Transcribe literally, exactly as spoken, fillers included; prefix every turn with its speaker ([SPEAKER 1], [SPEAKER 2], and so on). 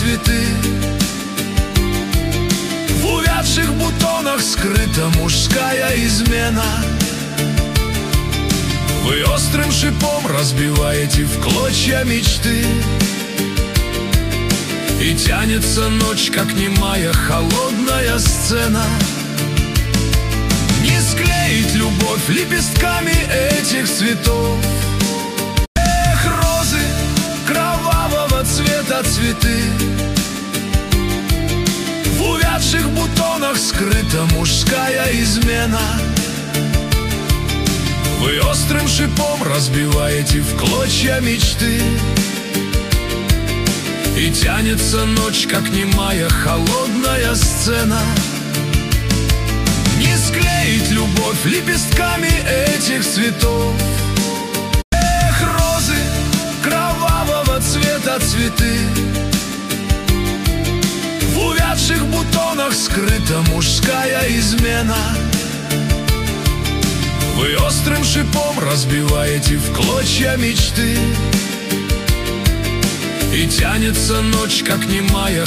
[SPEAKER 1] цветы. В увядших бутонах скрыта мужская измена. Вы острым шипом разбиваете в клочья мечты, и тянется ночь, как немая холодная сцена. Не склеить любовь лепестками этих цветов. Эх, розы кровавого цвета цветы. В увядших бутонах скрыта мужская измена. Вы острым шипом разбиваете в клочья мечты, и тянется ночь, как немая холодная сцена. Не склеить любовь лепестками этих цветов. Эх, розы кровавого цвета цветы. В увядших бутонах скрыта мужская измена. Вы острым шипом разбиваете в клочья мечты, и тянется ночь, как немая